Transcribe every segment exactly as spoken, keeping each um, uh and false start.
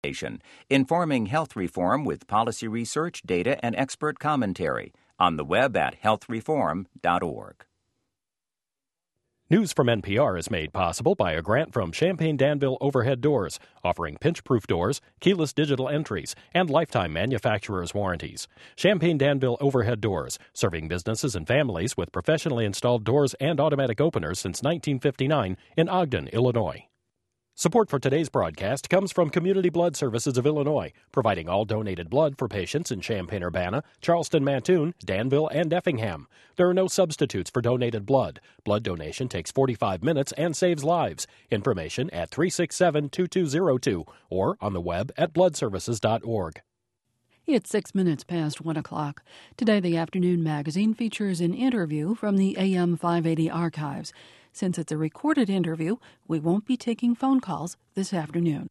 informing health reform with policy research, data, and expert commentary. On the web at health reform dot org. News from N P R is made possible by a grant from Champaign Danville Overhead Doors, offering pinch-proof doors, keyless digital entries, and lifetime manufacturer's warranties. Champaign Danville Overhead Doors, serving businesses and families with professionally installed doors and automatic openers since nineteen fifty-nine in Ogden, Illinois. Support for today's broadcast comes from Community Blood Services of Illinois, providing all donated blood for patients in Champaign-Urbana, Charleston-Mattoon, Danville, and Effingham. There are no substitutes for donated blood. Blood donation takes forty-five minutes and saves lives. Information at three six seven, two two zero two or on the web at blood services dot org. It's six minutes past one o'clock. Today, the Afternoon Magazine features an interview from the A M five eighty archives. Since it's a recorded interview, we won't be taking phone calls this afternoon.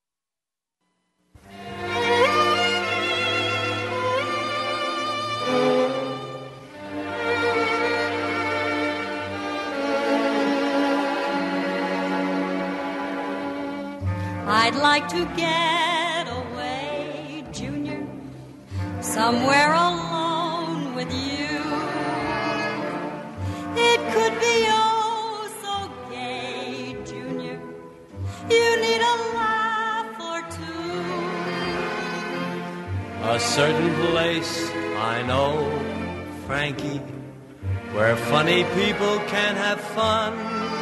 I'd like to get away, Junior, somewhere alone with you. It could be oh so gay, Junior. You need a laugh or two. A certain place I know, Frankie, where funny people can have fun.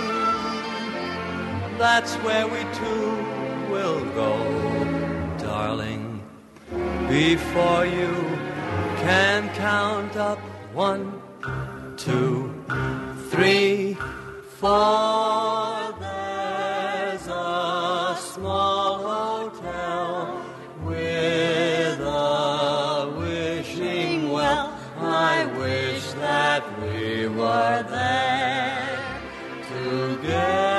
That's where we two will go, darling, before you can count up one, two, three, four. There's a small hotel with a wishing well. I wish that we were there together.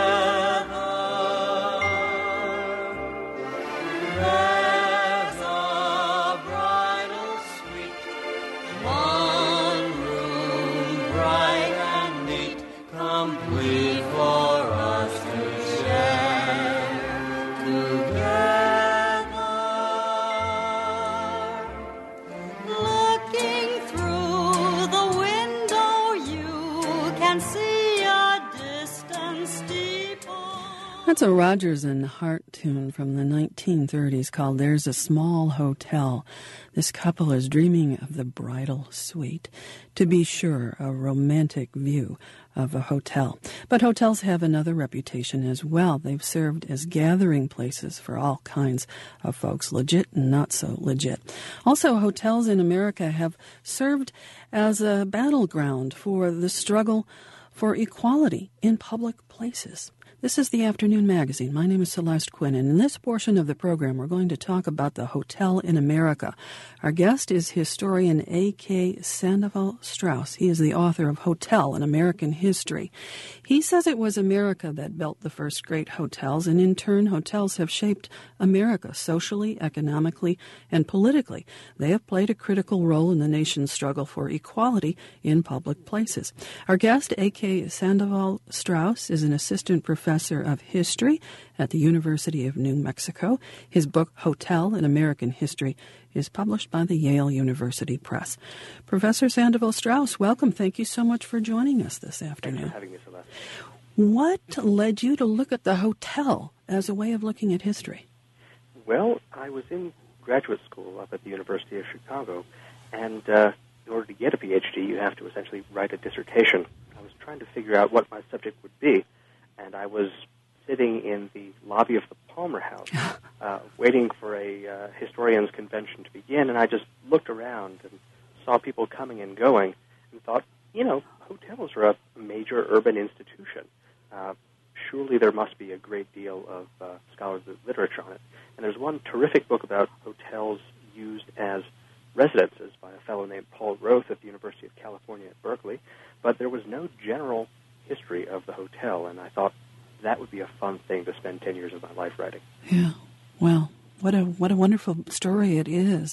That's a Rodgers and Hart tune from the nineteen thirties called There's a Small Hotel. This couple is dreaming of the bridal suite. To be sure, a romantic view of a hotel. But hotels have another reputation as well. They've served as gathering places for all kinds of folks, legit and not so legit. Also, hotels in America have served as a battleground for the struggle for equality in public places. This is the Afternoon Magazine. My name is Celeste Quinn, and in this portion of the program, we're going to talk about the hotel in America. Our guest is historian A K Sandoval Strauss. He is the author of Hotel, An American History. He says it was America that built the first great hotels, and in turn, hotels have shaped America socially, economically, and politically. They have played a critical role in the nation's struggle for equality in public places. Our guest, A K Sandoval Strauss, is an assistant professor Professor of History at the University of New Mexico. His book, Hotel, An American History, is published by the Yale University Press. Professor Sandoval Strauss, welcome. Thank you so much for joining us this afternoon. Thanks for having me, Celeste. What led you to look at the hotel as a way of looking at history? Well, I was in graduate school up at the University of Chicago, and uh, in order to get a P H D, you have to essentially write a dissertation. I was trying to figure out what my subject would be, and I was sitting in the lobby of the Palmer House, uh, waiting for a uh, historians' convention to begin, and I just looked around and saw people coming and going and thought, you know, hotels are a major urban institution. Uh, surely there must be a great deal of uh, scholarly literature on it. And there's one terrific book about hotels used as residences by a fellow named Paul Roth at the University of California at Berkeley, but there was no general history of the hotel, and I thought that would be a fun thing to spend ten years of my life writing. Yeah, well, what a what a wonderful story it is.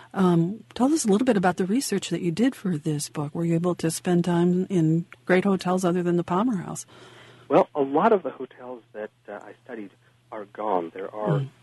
Um, tell us a little bit about the research that you did for this book. Were you able to spend time in great hotels other than the Palmer House? Well, a lot of the hotels that uh, I studied are gone. There are mm.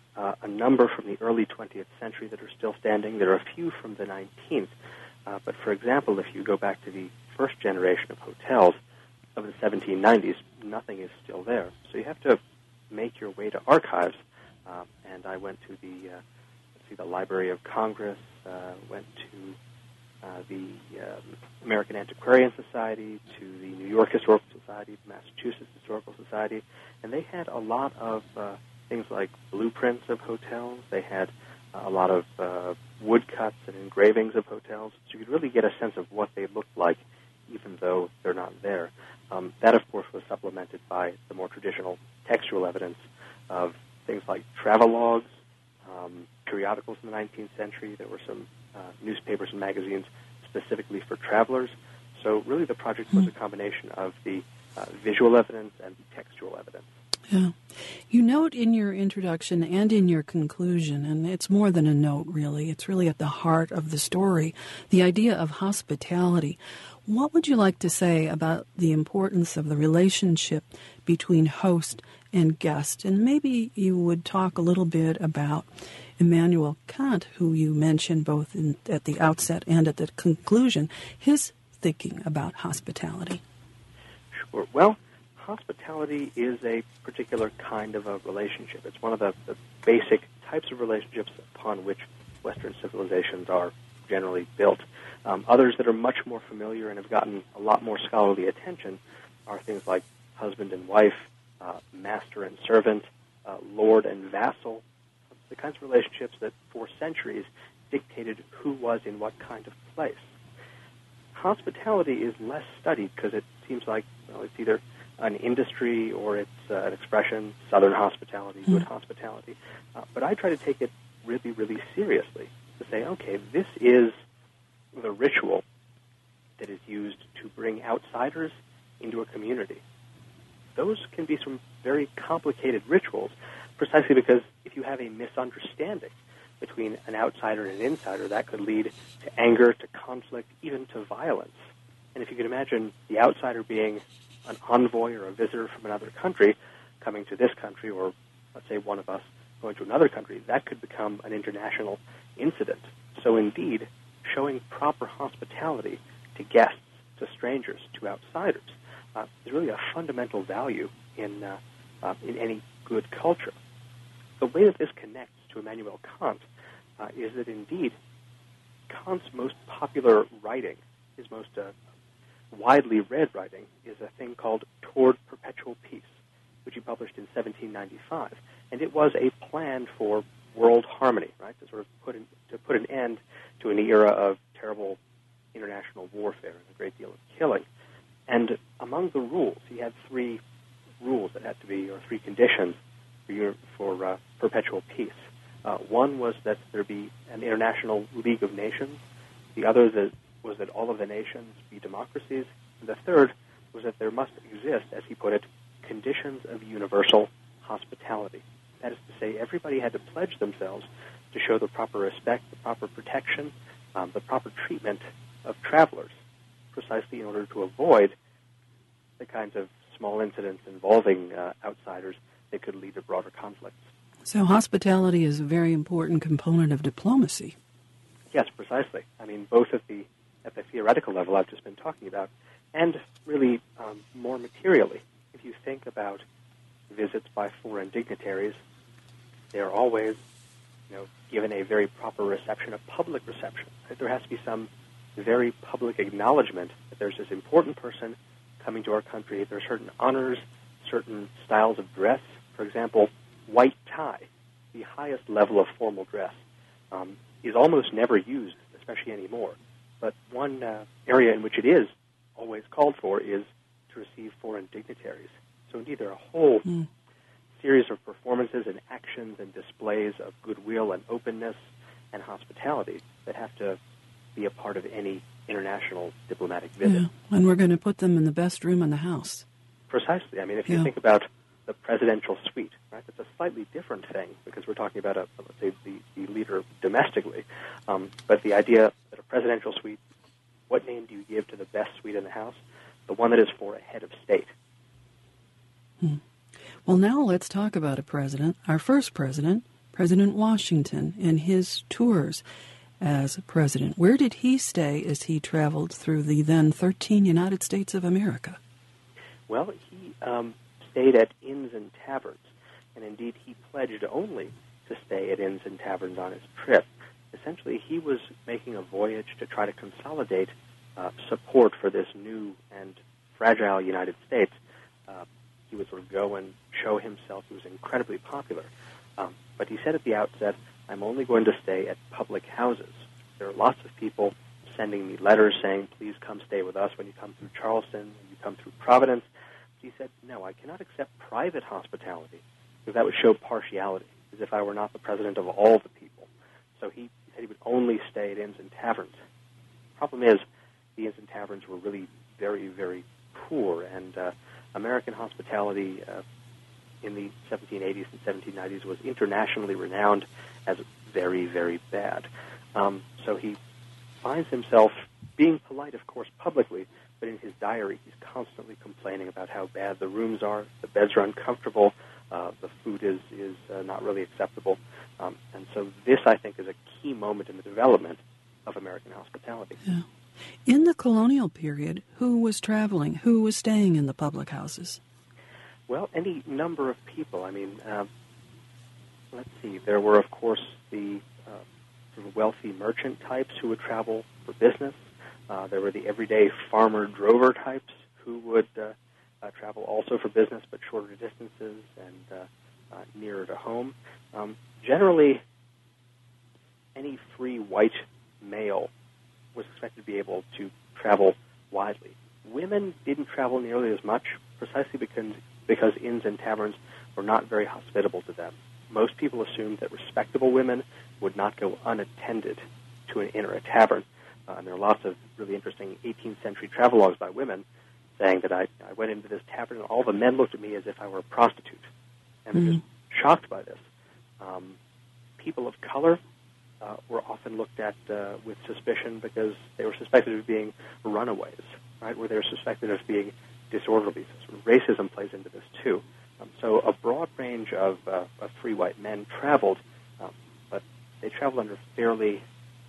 uh, a number from the early twentieth century that are still standing. There are a few from the nineteenth. Uh, but, for example, if you go back to the first generation of hotels of the seventeen nineties, nothing is still there. So you have to make your way to archives. Um, and I went to the, uh, let's see, the Library of Congress, uh, went to uh, the um, American Antiquarian Society, to the New York Historical Society, the Massachusetts Historical Society, and they had a lot of uh, things like blueprints of hotels. They had uh, a lot of uh, woodcuts and engravings of hotels, so you could really get a sense of what they looked like, even though they're not there. Um, that, of course, was supplemented by the more traditional textual evidence of things like travelogues, um, periodicals in the nineteenth century. There were some uh, newspapers and magazines specifically for travelers. So really the project was a combination of the uh, visual evidence and the textual evidence. Yeah. You note in your introduction and in your conclusion, and it's more than a note, really, it's really at the heart of the story, the idea of hospitality. What would you like to say about the importance of the relationship between host and guest? And maybe you would talk a little bit about Immanuel Kant, who you mentioned both in, at the outset and at the conclusion, his thinking about hospitality. Sure. Well, hospitality is a particular kind of a relationship. It's one of the, the basic types of relationships upon which Western civilizations are generally built. Um, others that are much more familiar and have gotten a lot more scholarly attention are things like husband and wife, uh, master and servant, uh, lord and vassal, the kinds of relationships that for centuries dictated who was in what kind of place. Hospitality is less studied because it seems like, well, it's either an industry or it's uh, an expression, Southern hospitality, good hospitality. Uh, but I try to take it really, really seriously to say, okay, this is the ritual that is used to bring outsiders into a community. Those can be some very complicated rituals, precisely because if you have a misunderstanding between an outsider and an insider, that could lead to anger, to conflict, even to violence. And if you can imagine the outsider being an envoy or a visitor from another country coming to this country, or let's say one of us going to another country, that could become an international incident. So indeed, showing proper hospitality to guests, to strangers, to outsiders, uh, is really a fundamental value in uh, uh, in any good culture. The way that this connects to Immanuel Kant uh, is that indeed Kant's most popular writing, his most uh, widely read writing, is a thing called Toward Perpetual Peace, which he published in seventeen ninety-five, and it was a plan for world harmony, right? To sort of put in, to put an end to an era of terrible international warfare and a great deal of killing. And among the rules, he had three rules that had to be, or three conditions for, for uh, perpetual peace. Uh, one was that there be an international League of Nations. The other that was that all of the nations be democracies. And the third was that there must exist, as he put it, conditions of universal hospitality. That is to say, everybody had to pledge themselves to show the proper respect, the proper protection, um, the proper treatment of travelers, precisely in order to avoid the kinds of small incidents involving uh, outsiders that could lead to broader conflicts. So hospitality is a very important component of diplomacy. Yes, precisely. I mean, both at the at the theoretical level I've just been talking about, and really um, more materially. If you think about visits by foreign dignitaries, they are always, you know, given a very proper reception, a public reception. There has to be some very public acknowledgement that there's this important person coming to our country. There are certain honors, certain styles of dress. For example, white tie, the highest level of formal dress, um, is almost never used, especially anymore. But one uh, area in which it is always called for is to receive foreign dignitaries. So indeed, there are a whole mm. series of performances and actions and displays of goodwill and openness and hospitality that have to be a part of any international diplomatic visit. Yeah. And we're going to put them in the best room in the house. Precisely. I mean, if you yeah. think about the presidential suite, right, it's a slightly different thing because we're talking about, a, let's say, the, the leader domestically. Um, but the idea that a presidential suite, what name do you give to the best suite in the house? The one that is for a head of state. Hmm. Well, now let's talk about a president, our first president, President Washington in his tours as president. Where did he stay as he traveled through the then thirteen United States of America? Well, he um, stayed at inns and taverns, and indeed he pledged only to stay at inns and taverns on his trip. Essentially, he was making a voyage to try to consolidate uh, support for this new and fragile United States. Uh, he would sort of go and show himself. He was incredibly popular. Um, but he said at the outset, I'm only going to stay at public houses. There are lots of people sending me letters saying, please come stay with us when you come through Charleston, when you come through Providence. He said, no, I cannot accept private hospitality, because that would show partiality, as if I were not the president of all the people. So he said he would only stay at inns and taverns. The problem is, the inns and taverns were really very, very poor, and uh, American hospitality uh, in the seventeen eighties and seventeen nineties was internationally renowned as very, very bad. Um, so he finds himself being polite, of course, publicly, but in his diary he's constantly complaining about how bad the rooms are, the beds are uncomfortable, uh, the food is, is uh, not really acceptable. Um, and so this, I think, is a key moment in the development of American hospitality. Yeah. In the colonial period, who was traveling? Who was staying in the public houses? Well, any number of people. I mean, uh, let's see. There were, of course, the uh, sort of wealthy merchant types who would travel for business. Uh, there were the everyday farmer-drover types who would uh, uh, travel also for business, but shorter distances and uh, uh, nearer to home. Um, generally, any free white male was expected to be able to travel widely. Women didn't travel nearly as much, precisely because, because inns and taverns were not very hospitable to them. Most people assumed that respectable women would not go unattended to an inn or a tavern. Uh, and there are lots of really interesting eighteenth century travelogues by women saying that I, I went into this tavern and all the men looked at me as if I were a prostitute. And they're mm-hmm. just shocked by this. Um, people of color uh, were often looked at uh, with suspicion because they were suspected of being runaways, right, where they were suspected of being disorderly. So sort of racism plays into this, too. Um, so a broad range of, uh, of free white men traveled, um, but they traveled under fairly,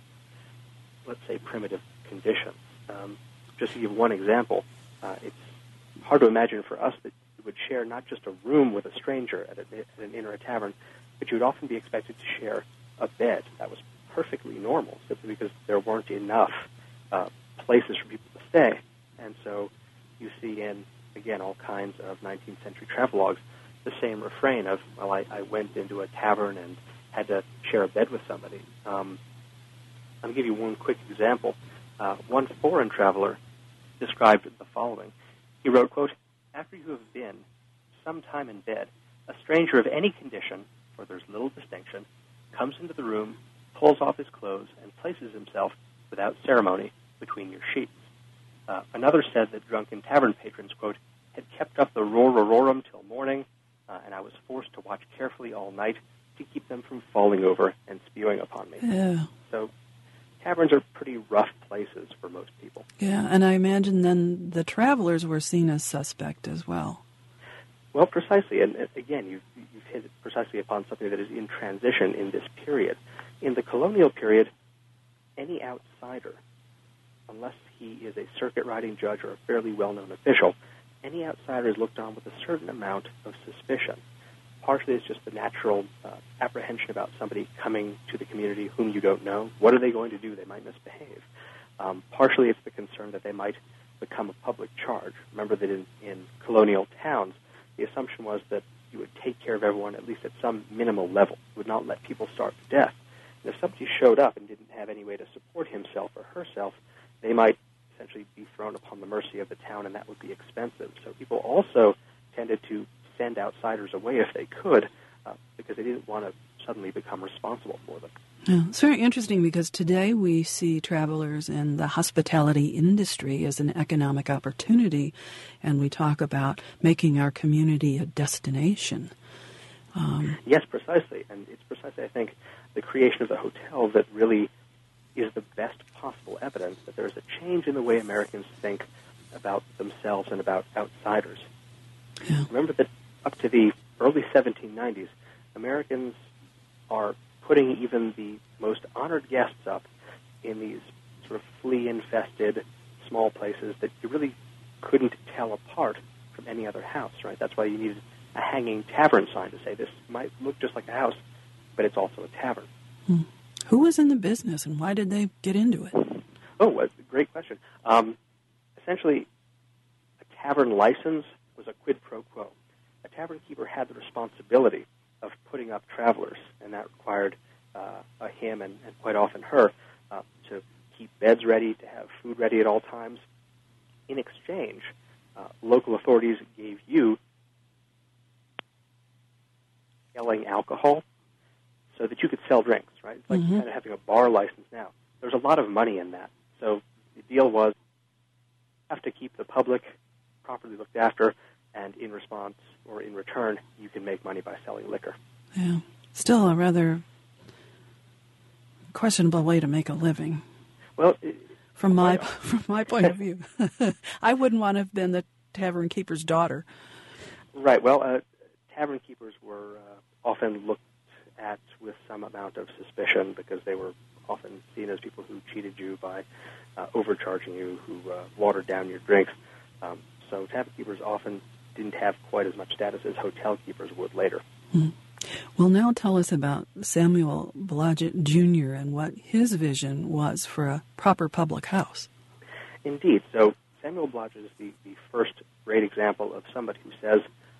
let's say, primitive conditions. Um, just to give one example, uh, it's hard to imagine for us that you would share not just a room with a stranger at, a, at an inn or a tavern, but you would often be expected to share a bed. That was perfectly normal, simply because there weren't enough uh, places for people to stay. And so you see in, again, all kinds of nineteenth century travelogues, the same refrain of, well, I, I went into a tavern and had to share a bed with somebody. Um, I'll give you one quick example. Uh, one foreign traveler described the following. He wrote, quote, after you have been some time in bed, a stranger of any condition, for there's little distinction, comes into the room, pulls off his clothes, and places himself without ceremony between your sheets. Uh, another said that drunken tavern patrons, quote, had kept up the roar-roarum till morning, uh, and I was forced to watch carefully all night to keep them from falling over and spewing upon me. Yeah. So taverns are pretty rough places for most people. Yeah, and I imagine then the travelers were seen as suspect as well. Well, precisely, and uh, again, you've, you've hit precisely upon something that is in transition in this period. In the colonial period, any outsider, unless he is a circuit-riding judge or a fairly well-known official, any outsider is looked on with a certain amount of suspicion. Partially it's just the natural uh, apprehension about somebody coming to the community whom you don't know. What are they going to do? They might misbehave. Um, partially it's the concern that they might become a public charge. Remember that in, in colonial towns, the assumption was that you would take care of everyone at least at some minimal level. You would not let people starve to death. And if somebody showed up and didn't have any way to support himself or herself, they might essentially be thrown upon the mercy of the town, and that would be expensive. So people also tended to send outsiders away if they could, uh, because they didn't want to suddenly become responsible for them. Yeah, it's very interesting because today we see travelers in the hospitality industry as an economic opportunity, and we talk about making our community a destination. Um, yes, precisely, and it's precisely, I think, the creation of the hotel that really is the best possible evidence that there is a change in the way Americans think about themselves and about outsiders. yeah. Remember that up to the early seventeen nineties, Americans are putting even the most honored guests up in these sort of flea-infested small places that you really couldn't tell apart from any other house, right? That's why you needed a hanging tavern sign to say this might look just like a house, but it's also a tavern. Hmm. Who was in the business, and why did they get into it? Oh, that's a great question. Um, essentially, a tavern license was a quid pro quo. A tavern keeper had the responsibility of putting up travelers, and that required uh, a him and, and quite often her uh, to keep beds ready, to have food ready at all times. In exchange, uh, local authorities gave you selling alcohol so that you could sell drinks, right? It's like Mm-hmm. kind of having a bar license now. There's a lot of money in that. So the deal was you have to keep the public properly looked after, and in response or in return, you can make money by selling liquor. Yeah. Still a rather questionable way to make a living. Well, it, From my well, from my point of view, I wouldn't want to have been the tavern keeper's daughter. right. Well, uh, tavern keepers were uh, often looked at with some amount of suspicion because they were often seen as people who cheated you by uh, overcharging you, who uh, watered down your drinks. Um, so tavern keepers often didn't have quite as much status as hotel keepers would later. Hmm. Well, now tell us about Samuel Blodgett Junior and what his vision was for a proper public house. Indeed. So Samuel Blodgett is the, the first great example of somebody who says,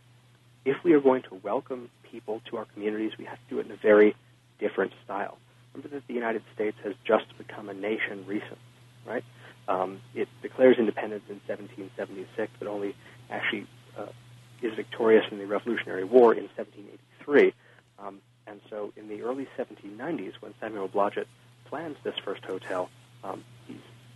if we are going to welcome people to our communities, we have to do it in a very different style. Remember that the United States has just become a nation recently, right? Um, it declares independence in seventeen seventy-six, but only actually uh, is victorious in the Revolutionary War in seventeen eighty-three. Um, and so in the early seventeen nineties, when Samuel Blodgett plans this first hotel, um, he's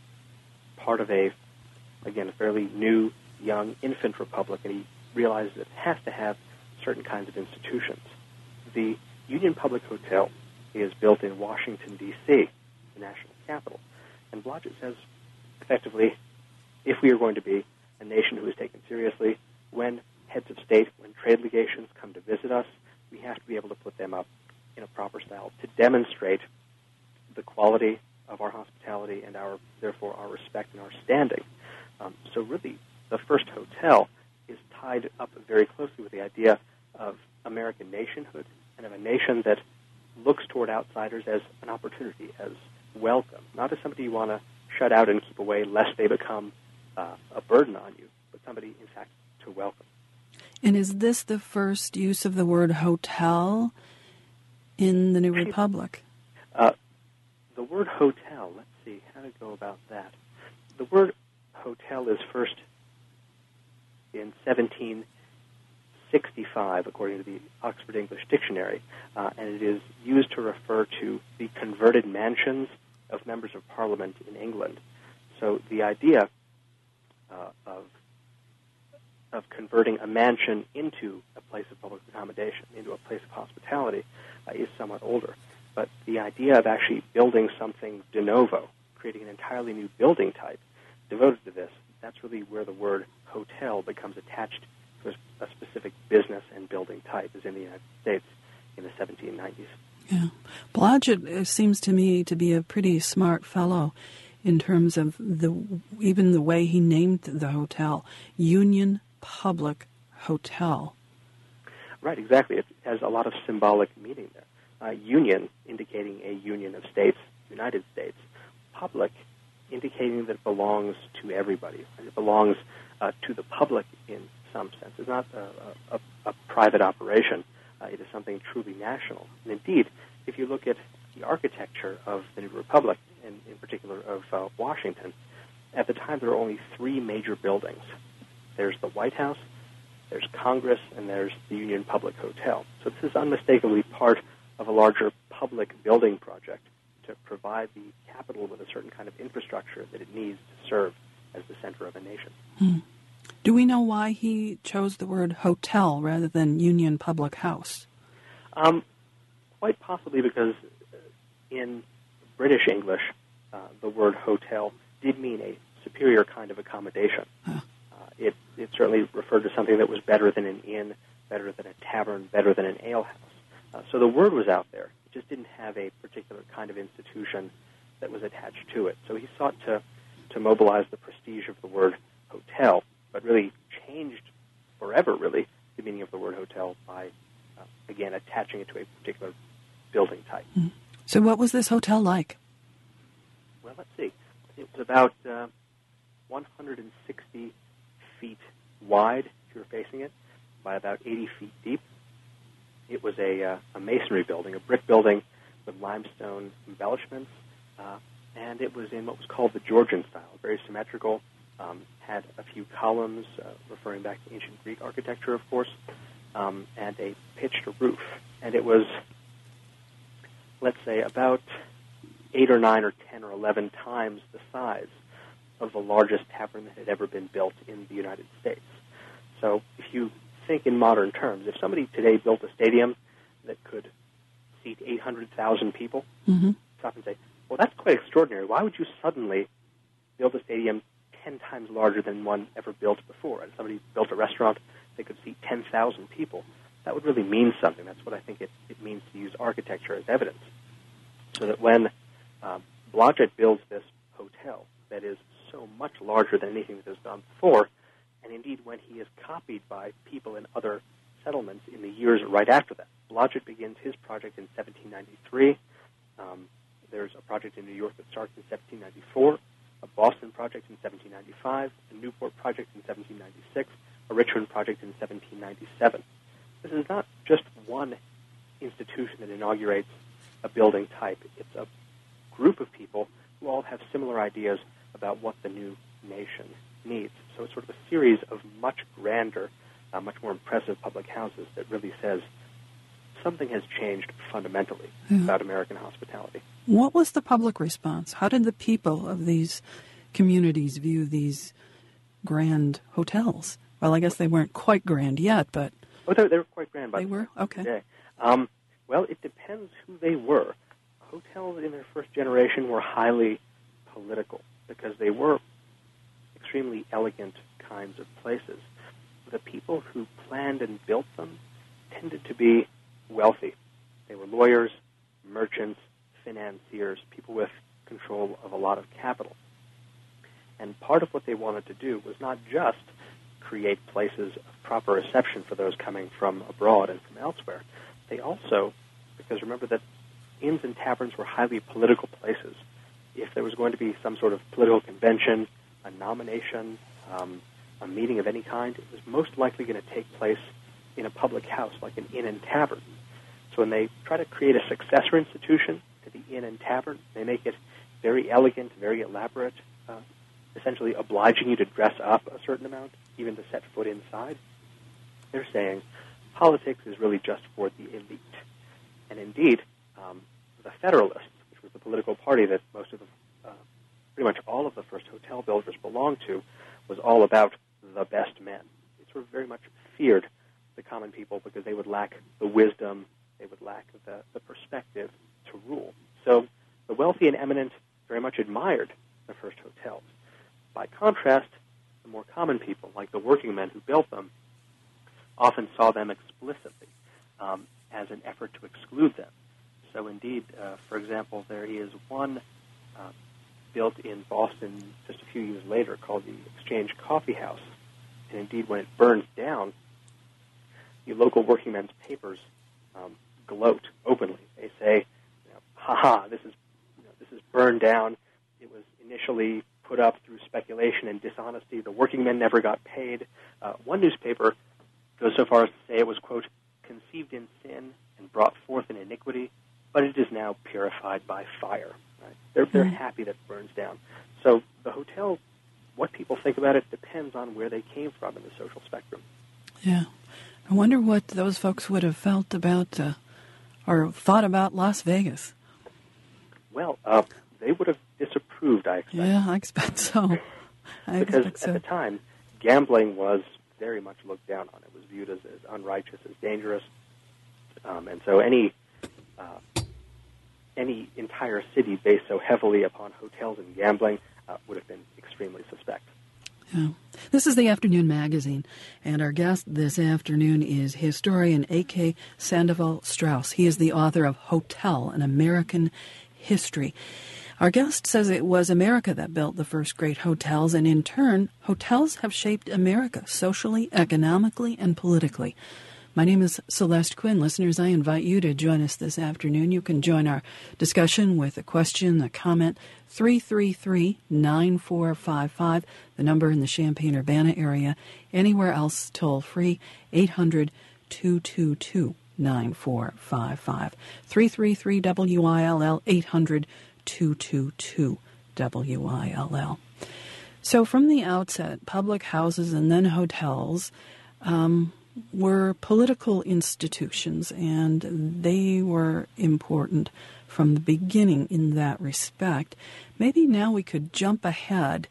part of a, again, a fairly new, young infant republic, and he realizes it has to have certain kinds of institutions. The Union Public Hotel is built in Washington, D C, the national capital. And Blodgett says, effectively, if we are going to be a nation who is taken seriously, when heads of state, when trade legations come to visit us, we have to be able to put them up in a proper style to demonstrate the quality of our hospitality and our, therefore, our respect and our standing. Um, so really, the first hotel is tied up very closely with the idea of American nationhood and of a nation that looks toward outsiders as an opportunity, as welcome, not as somebody you want to shut out and keep away lest they become uh, a burden on you, but somebody, in fact, to welcome. And is this the first use of the word hotel in the New Republic? Uh, the word hotel, let's see, how to go about that. The word hotel is first in seventeen sixty-five, according to the Oxford English Dictionary, uh, and it is used to refer to the converted mansions of members of Parliament in England. So the idea uh, of of converting a mansion into a place of public accommodation, into a place of hospitality, uh, is somewhat older. But the idea of actually building something de novo, creating an entirely new building type devoted to this, that's really where the word hotel becomes attached to a, a specific business and building type, as in the United States in the seventeen nineties. Yeah. Blodgett seems to me to be a pretty smart fellow in terms of the even the way he named the hotel, Union Public Hotel. Right, exactly. It has a lot of symbolic meaning there. Uh, union, indicating a union of states, United States. Public, indicating that it belongs to everybody. It belongs uh, to the public in some sense. It's not a, a, a private operation. Uh, it is something truly national. And indeed, if you look at the architecture of the New Republic, and in particular of uh, Washington, at the time there were only three major buildings. There's the White House, there's Congress, and there's the Union Public Hotel. So this is unmistakably part of a larger public building project to provide the capital with a certain kind of infrastructure that it needs to serve as the center of a nation. Hmm. Do we know why he chose the word hotel rather than Union Public House? Um, quite possibly because in British English, uh, the word hotel did mean a superior kind of accommodation. Huh. Uh, it, it certainly referred to something that was better than an inn, better than a tavern, better than an alehouse. Uh, so the word was out there. It just didn't have a particular kind of institution that was attached to it. So he sought to, to mobilize the prestige of the word hotel, but really changed forever, really, the meaning of the word hotel by, uh, again, attaching it to a particular building type. Mm. So what was this hotel like? Well, let's see. It was about uh, one hundred sixty feet wide, if you were facing it, by about eighty feet deep. It was a, uh, a masonry building, a brick building with limestone embellishments, uh, and it was in what was called the Georgian style, very symmetrical, um, had a few columns, uh, referring back to ancient Greek architecture, of course, um, and a pitched roof. And it was, let's say, about eight or nine or ten or eleven times the size of the largest tavern that had ever been built in the United States. So if you think in modern terms, if somebody today built a stadium that could seat eight hundred thousand people, mm-hmm. stop and say, well, that's quite extraordinary. Why would you suddenly build a stadium ten times larger than one ever built before? And somebody built a restaurant that could seat ten thousand people. That would really mean something. That's what I think it, it means to use architecture as evidence. So that when um, Blodgett builds this hotel that is so much larger than anything that has gone before, and indeed when he is copied by people in other settlements in the years right after that. Blodgett begins his project in seventeen ninety-three. Um, there's a project in New York that starts in seventeen ninety-four, a Boston project in seventeen ninety-five, a Newport project in seventeen ninety-six, a Richmond project in seventeen ninety-seven. This is not just one institution that inaugurates a building type. It's a group of people who all have similar ideas about what the new nation needs. So it's sort of a series of much grander, uh, much more impressive public houses that really says something has changed fundamentally yeah. about American hospitality. What was the public response? How did the people of these communities view these grand hotels? Well, I guess they weren't quite grand yet, but... Oh, they, they were quite grand by They the were? Okay. Today. Um, well, it depends who they were. Hotels in their first generation were highly political because they were extremely elegant kinds of places. The people who planned and built them tended to be wealthy. They were lawyers, merchants, financiers, people with control of a lot of capital. And part of what they wanted to do was not just create places of proper reception for those coming from abroad and from elsewhere. They also, because remember that inns and taverns were highly political places. If there was going to be some sort of political convention, a nomination, um, a meeting of any kind, it was most likely going to take place in a public house like an inn and tavern. So when they try to create a successor institution to the inn and tavern, they make it very elegant, very elaborate, uh, essentially obliging you to dress up a certain amount, even to set foot inside. They're saying politics is really just for the elite. And indeed, um, the Federalists, which was the political party that most of the, uh, pretty much all of the first hotel builders belonged to, was all about the best men. It sort of very much feared the common people because they would lack the wisdom, they would lack the, the perspective to rule. So the wealthy and eminent very much admired the first hotels. By contrast, the more common people, like the working men who built them, often saw them explicitly um, as an effort to exclude them. So indeed, uh, for example, there is one uh, built in Boston just a few years later called the Exchange Coffee House. And indeed, when it burns down, the local working men's papers um, gloat openly. They say, you know, ha-ha, this is, you know, this is burned down. It was initially put up through speculation and dishonesty. The working men never got paid. Uh, one newspaper goes so far as to say it was, quote, conceived in sin and brought forth in iniquity, but it is now purified by fire. Right? They're, they're happy that it burns down. So the hotel, what people think about it depends on where they came from in the social spectrum. Yeah. I wonder what those folks would have felt about uh, or thought about Las Vegas. Well, uh, they would have disapproved, I expect. Yeah, I expect so. I because expect so. At the time, gambling was very much looked down on. It was viewed as, as unrighteous, as dangerous. Um, and so any uh, any entire city based so heavily upon hotels and gambling uh, would have been extremely suspect. Yeah. This is the Afternoon Magazine, and our guest this afternoon is historian A K Sandoval Strauss. He is the author of Hotel, An American History. Our guest says it was America that built the first great hotels, and in turn, hotels have shaped America socially, economically, and politically. My name is Celeste Quinn. Listeners, I invite you to join us this afternoon. You can join our discussion with a question, a comment, three three three, nine four five five, the number in the Champaign-Urbana area. Anywhere else, toll free, eight hundred, two two two, nine four five five. three three three W I L L, eight hundred, two two two, W I L L. So from the outset, public houses and then hotels um, were political institutions, and they were important from the beginning in that respect. Maybe now we could jump ahead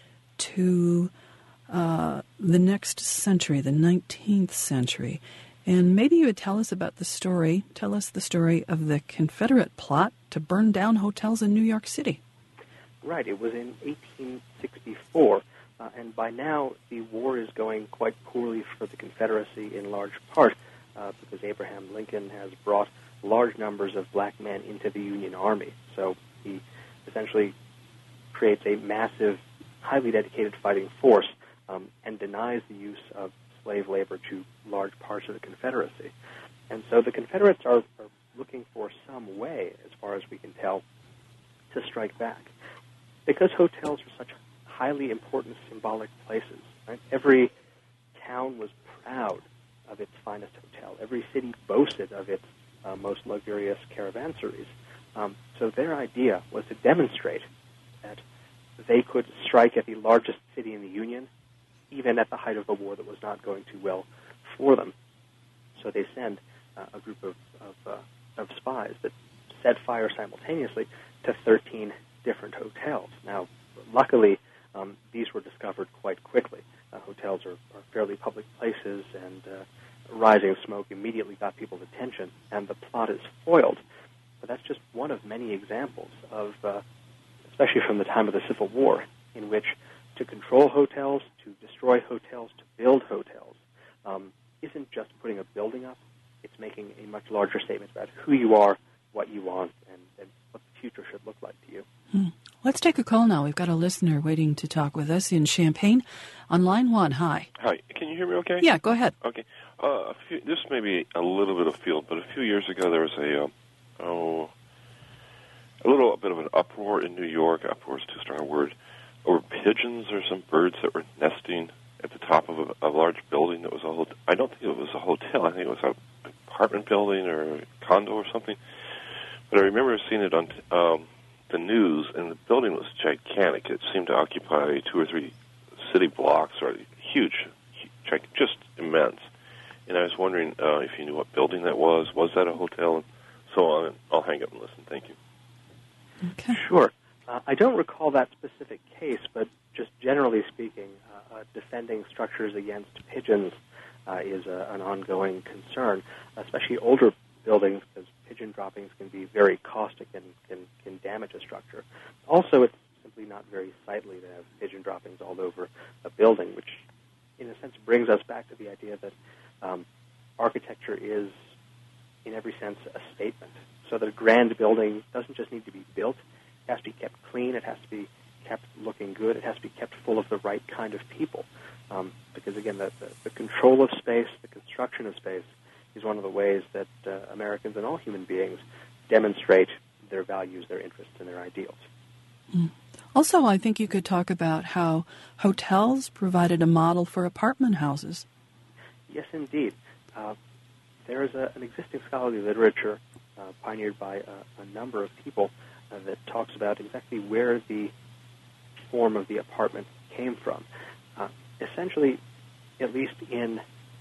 to uh, the next century, the nineteenth century, and maybe you would tell us about the story, tell us the story of the Confederate plot to burn down hotels in New York City. Right, it was in eighteen sixty-four. Uh, and by now, the war is going quite poorly for the Confederacy in large part uh, because Abraham Lincoln has brought large numbers of black men into the Union Army. So he essentially creates a massive, highly dedicated fighting force um, and denies the use of slave labor to large parts of the Confederacy. And so the Confederates are, are looking for some way, as far as we can tell, to strike back. Because hotels are such highly important symbolic places. Right? Every town was proud of its finest hotel. Every city boasted of its uh, most luxurious caravanserais. Um, so their idea was to demonstrate that they could strike at the largest city in the Union, even at the height of a war that was not going too well for them. So they send uh, a group of, of, uh, of spies that set fire simultaneously to thirteen different hotels. Now, luckily, Um, these were discovered quite quickly. Uh, hotels are, are fairly public places, and uh, rising smoke immediately got people's attention, and the plot is foiled. But that's just one of many examples of, uh, especially from the time of the Civil War, in which to control hotels, to destroy hotels, to build hotels, um, isn't just putting a building up. It's making a much larger statement about who you are, what you want, and, and what the future should look like to you. Hmm. Let's take a call now. We've got a listener waiting to talk with us in Champaign on line one. Hi. Hi. Can you hear me okay? Yeah, go ahead. Okay. Uh, a few, this may be a little bit of field, but a few years ago there was a, uh, oh, a little bit of an uproar in New York. Uproar is too strong a word. Over pigeons or some birds that were nesting at the top of a, a large building that was a hotel. I don't think it was a hotel. I think it was an apartment building or a condo or something. But I remember seeing it on um, the news, and the building was gigantic. It seemed to occupy two or three city blocks, or huge, huge just immense. And I was wondering uh, if you knew what building that was. Was that a hotel? And so on. I'll hang up and listen. Thank you. Okay. Sure. Uh, I don't recall that specific case, but just generally speaking, uh, uh, defending structures against pigeons uh, is a, an ongoing concern, especially older buildings, because pigeon droppings can be very caustic and can, can damage a structure. Also, it's simply not very sightly to have pigeon droppings all over a building, which in a sense brings us back to the idea that um, architecture is, in every sense, a statement. So that a grand building doesn't just need to be built, it has to be kept clean, it has to be kept looking good, it has to be kept full of the right kind of people. Um, because, again, the, the, the control of space, the construction of space, is one of the ways that uh, Americans and all human beings demonstrate their values, their interests, and their ideals. Mm. Also, I think you could talk about how hotels provided a model for apartment houses. Yes, indeed. Uh, there is a, an existing scholarly literature uh, pioneered by a, a number of people uh, that talks about exactly where the form of the apartment came from. Uh, essentially, at least in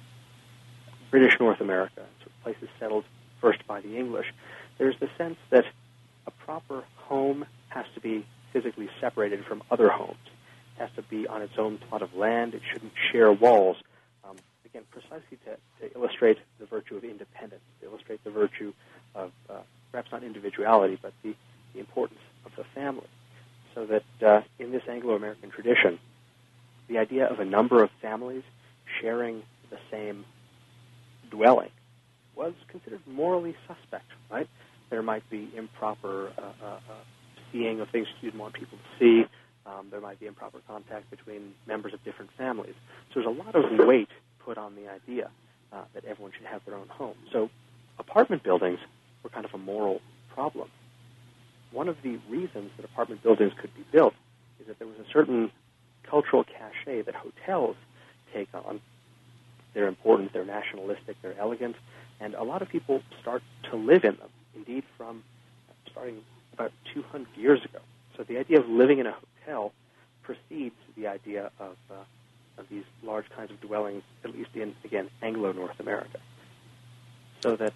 British North America, so places settled first by the English, there's the sense that a proper home has to be physically separated from other homes. It has to be on its own plot of land. It shouldn't share walls. Um, again, precisely to, to illustrate the virtue of independence, to illustrate the virtue of uh, perhaps not individuality, but the, the importance of the family. So that uh, in this Anglo-American tradition, the idea of a number of families sharing the same dwelling was considered morally suspect, right? There might be improper uh, uh, uh, seeing of things you didn't want people to see. Um, there might be improper contact between members of different families. So there's a lot of weight put on the idea uh, that everyone should have their own home. So apartment buildings were kind of a moral problem. One of the reasons that apartment buildings could be built is that there was a certain cultural cachet that hotels take on. They're important, they're nationalistic, they're elegant, and a lot of people start to live in them, indeed from starting about two hundred years ago. So the idea of living in a hotel precedes the idea of, uh, of these large kinds of dwellings, at least in, again, Anglo-North America. So that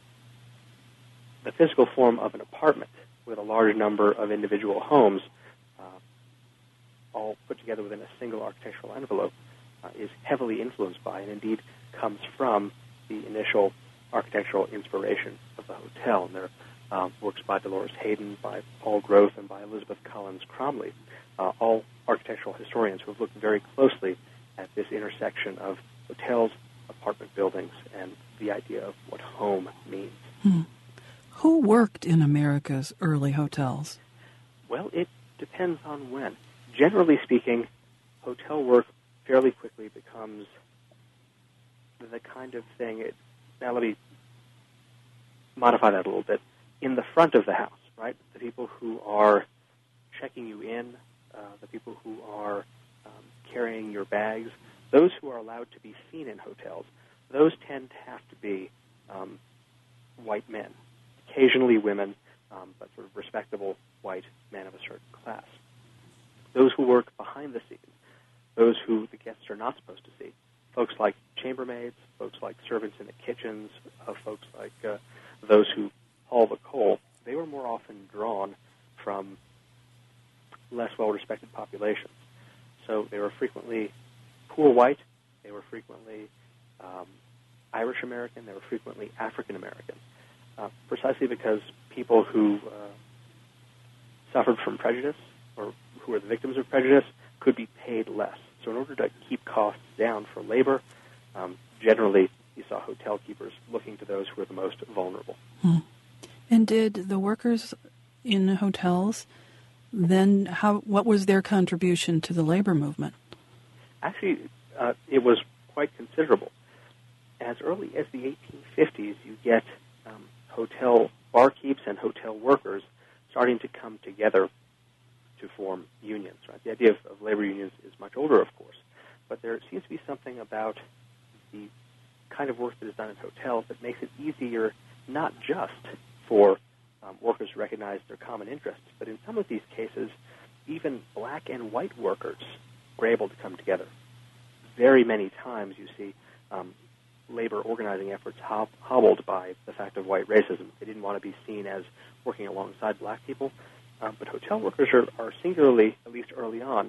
the physical form of an apartment with a large number of individual homes, uh, all put together within a single architectural envelope, uh, is heavily influenced by and indeed comes from the initial architectural inspiration of the hotel. And there are um, works by Dolores Hayden, by Paul Groth, and by Elizabeth Collins Cromley, uh, all architectural historians who have looked very closely at this intersection of hotels, apartment buildings, and the idea of what home means. Hmm. Who worked in America's early hotels? Well, it depends on when. Generally speaking, hotel work fairly quickly becomes the kind of thing, it, now let me modify that a little bit, in the front of the house, right? The people who are checking you in, uh, the people who are um, carrying your bags, those who are allowed to be seen in hotels, those tend to have to be um, white men. Occasionally women, um, but sort of respectable white men of a certain class. Those who work behind the scenes, those who the guests are not supposed to see, folks like chambermaids, folks like servants in the kitchens, uh, folks like uh, those who haul the coal, they were more often drawn from less well-respected populations. So they were frequently poor white, they were frequently um, Irish-American, they were frequently African-American. Uh, precisely because people who uh, suffered from prejudice or who were the victims of prejudice could be paid less. So in order to keep costs down for labor, um, generally you saw hotel keepers looking to those who were the most vulnerable. Hmm. And did the workers in hotels then, how? what was their contribution to the labor movement? Actually, uh, it was quite considerable. As early as the eighteen fifties, you get um, hotel barkeeps and hotel workers starting to come together to form unions. Right? The idea of, of labor unions is much older, of course, but there seems to be something about the kind of work that is done in hotels that makes it easier not just for um, workers to recognize their common interests, but in some of these cases, even black and white workers were able to come together. Very many times you see um, labor organizing efforts hob- hobbled by the fact of white racism. They didn't want to be seen as working alongside black people. Um, but hotel workers are, are singularly, at least early on,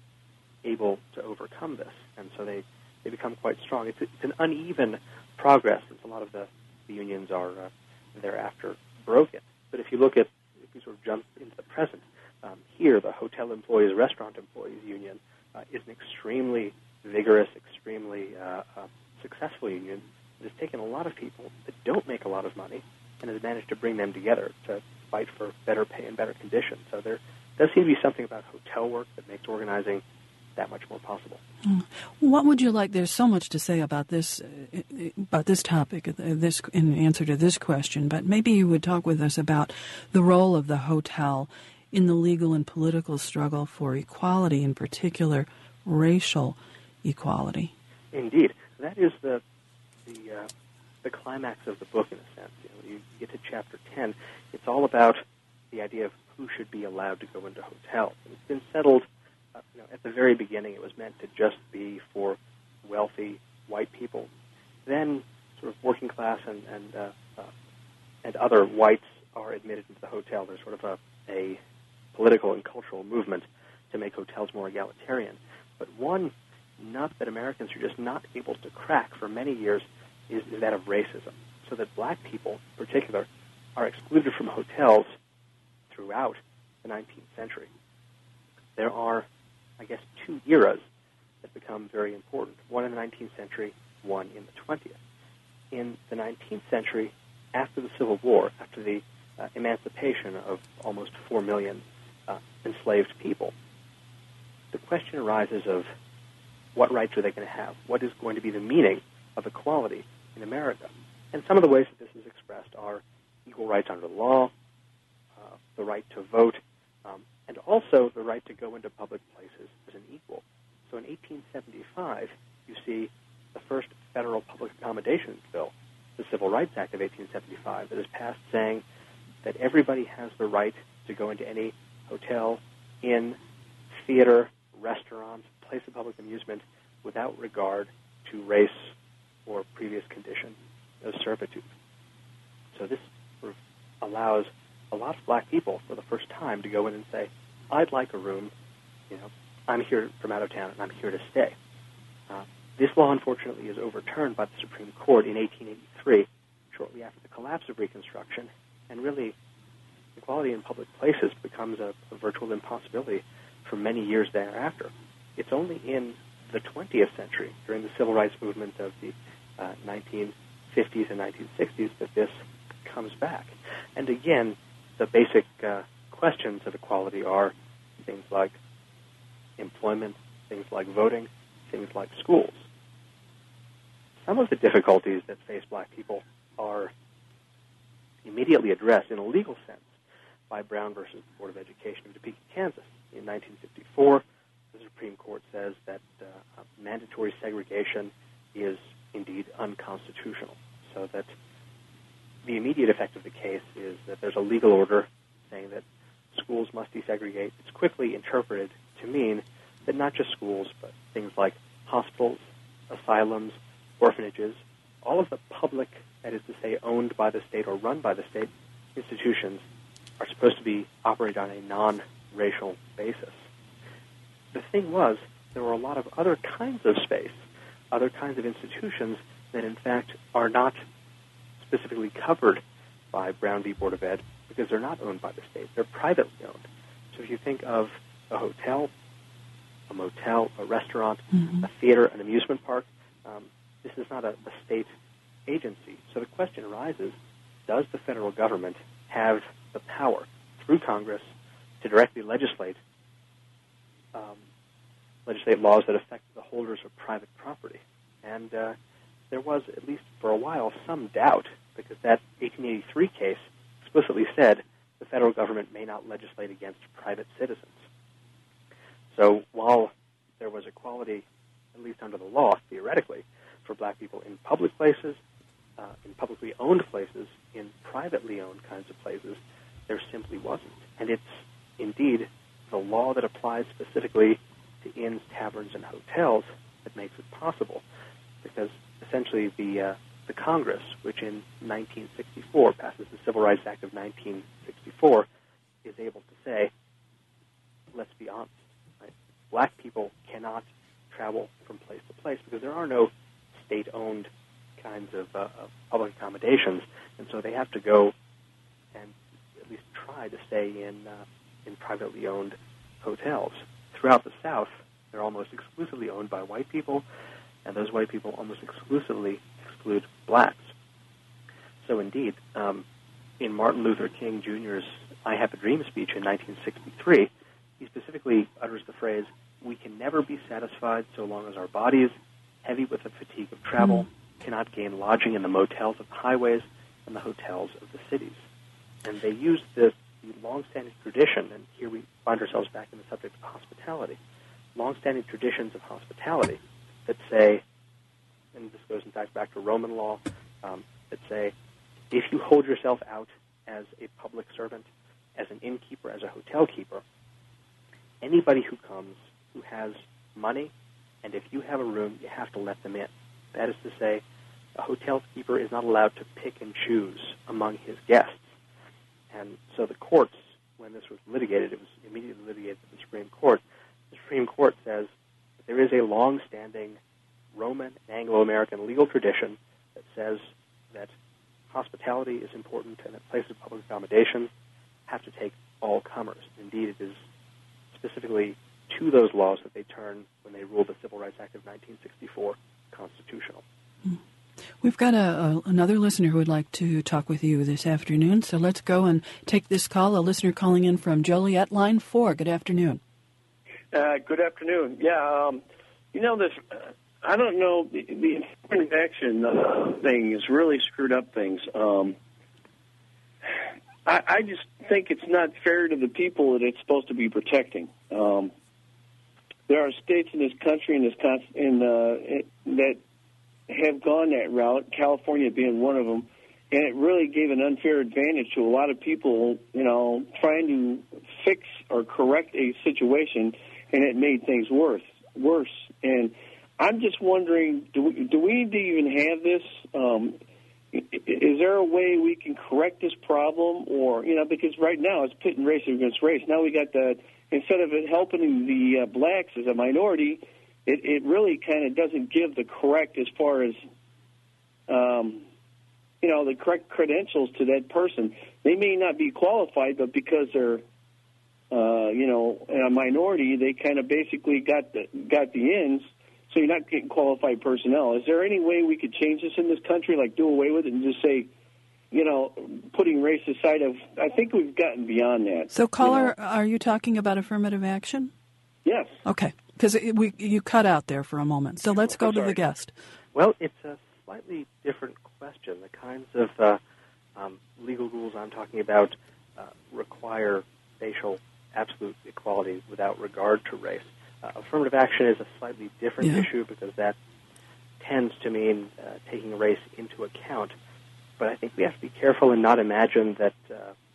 able to overcome this. And so they, they become quite strong. It's, it's an uneven progress, since a lot of the, the unions are uh, thereafter broken. But if you look at, if you sort of jump into the present, um, here the Hotel Employees, Restaurant Employees Union uh, is an extremely vigorous, extremely uh, uh, successful union that has taken a lot of people that don't make a lot of money and has managed to bring them together to fight for better pay and better conditions. So there does seem to be something about hotel work that makes organizing that much more possible. What would you like? There's so much to say about this, about this topic, this in answer to this question. But maybe you would talk with us about the role of the hotel in the legal and political struggle for equality, in particular, racial equality. Indeed, that is the the uh, the climax of the book, in a sense. You know, you get to chapter ten. It's all about the idea of who should be allowed to go into hotels. And it's been settled. Uh, you know, at the very beginning, it was meant to just be for wealthy white people. Then, sort of working class and and uh, uh, and other whites are admitted into the hotel. There's sort of a, a political and cultural movement to make hotels more egalitarian. But one nut that Americans are just not able to crack for many years is, is that of racism. So that black people, in particular, are excluded from hotels throughout the nineteenth century. There are, I guess, two eras that become very important, one in the nineteenth century, one in the twentieth. In the nineteenth century, after the Civil War, after the uh, emancipation of almost four million uh, enslaved people, the question arises of what rights are they going to have? What is going to be the meaning of equality in America? And some of the ways that this is expressed are equal rights under the law, uh, the right to vote, um, and also the right to go into public places as an equal. So in eighteen seventy-five, you see the first federal public accommodations bill, the Civil Rights Act of eighteen seventy-five, that is passed saying that everybody has the right to go into any hotel, inn, theater, restaurant, place of public amusement without regard to race or previous condition of servitude. So this sort of allows a lot of black people for the first time to go in and say, I'd like a room, you know, I'm here from out of town and I'm here to stay. Uh, this law, unfortunately, is overturned by the Supreme Court in eighteen eighty-three, shortly after the collapse of Reconstruction, and really equality in public places becomes a, a virtual impossibility for many years thereafter. It's only in the twentieth century, during the civil rights movement of the uh, nineteen fifties and nineteen sixties, that this comes back. And again, the basic uh, questions of equality are things like employment, things like voting, things like schools. Some of the difficulties that face black people are immediately addressed in a legal sense by Brown versus the Board of Education of Topeka, Kansas. In nineteen fifty-four, the Supreme Court says that uh, mandatory segregation is indeed unconstitutional, so that the immediate effect of the case is that there's a legal order saying that schools must desegregate. It's quickly interpreted to mean that not just schools, but things like hospitals, asylums, orphanages, all of the public, that is to say, owned by the state or run by the state institutions, are supposed to be operated on a non-racial basis. The thing was, there were a lot of other kinds of space, other kinds of institutions that, in fact, are not specifically covered by Brown v. Board of Ed because they're not owned by the state. They're privately owned. So if you think of a hotel, a motel, a restaurant, mm-hmm. a theater, an amusement park, um, this is not a, a state agency. So the question arises, does the federal government have the power through Congress to directly legislate um, legislate laws that affect the holders of private property? And uh, there was, at least for a while, some doubt, because that eighteen eighty-three case explicitly said the federal government may not legislate against private citizens. So while there was equality, at least under the law, theoretically, for black people in public places, uh, in publicly owned places, in privately owned kinds of places, there simply wasn't. And it's indeed the law that applies specifically to inns, taverns, and hotels that makes it possible, because essentially the uh, the Congress, which in nineteen sixty-four passes the Civil Rights Act of nineteen sixty-four, is able to say, let's be honest, right? Black people cannot travel from place to place because there are no state-owned kinds of, uh, of public accommodations, and so they have to go and at least try to stay in uh, in privately owned hotels. Throughout the South, they're almost exclusively owned by white people, and those white people almost exclusively exclude blacks. So indeed, um, in Martin Luther King Junior's I Have a Dream speech in nineteen sixty-three, he specifically utters the phrase, "We can never be satisfied so long as our bodies, heavy with the fatigue of travel, cannot gain lodging in the motels of the highways and the hotels of the cities." And they use this the long-standing tradition, and here we find ourselves back in the subject of hospitality, long-standing traditions of hospitality that say, and this goes in fact back to Roman law, um, that say, if you hold yourself out as a public servant, as an innkeeper, as a hotel keeper, anybody who comes who has money, and if you have a room, you have to let them in. That is to say, a hotel keeper is not allowed to pick and choose among his guests. And so the courts, when this was litigated, it was immediately litigated at the Supreme Court. The Supreme Court says that there is a long-standing Roman and Anglo-American legal tradition that says that hospitality is important and that places of public accommodation have to take all comers. Indeed, it is specifically to those laws that they turn when they ruled the Civil Rights Act of nineteen sixty-four constitutional. We've got a, a, another listener who would like to talk with you this afternoon, so let's go and take this call. A listener calling in from Joliet, line four. Good afternoon. Uh, good afternoon. Yeah, um, you know, this, uh, I don't know, the, the affirmative action uh, thing has really screwed up things. Um, I, I just think it's not fair to the people that it's supposed to be protecting. Um, there are states in this country in this con- in, uh, that have gone that route, California being one of them, and it really gave an unfair advantage to a lot of people, you know, trying to fix or correct a situation, and it made things worse. Worse. And I'm just wondering, do we, do we need to even have this? Um, is there a way we can correct this problem? Or, you know, because right now it's pitting race against race. Now we got the, instead of it helping the uh, blacks as a minority, It, it really kind of doesn't give the correct as far as, um, you know, the correct credentials to that person. They may not be qualified, but because they're, uh, you know, a minority, they kind of basically got the got the ends. So you're not getting qualified personnel. Is there any way we could change this in this country, like do away with it and just say, you know, putting race aside? Of, I think we've gotten beyond that. So, caller, you know? Are you talking about affirmative action? Yes. Okay. Because we you cut out there for a moment. So let's go I'm to sorry. the guest. Well, it's a slightly different question. The kinds of uh, um, legal rules I'm talking about uh, require facial absolute equality without regard to race. Uh, affirmative action is a slightly different Yeah. issue because that tends to mean uh, taking race into account. But I think we have to be careful and not imagine that uh,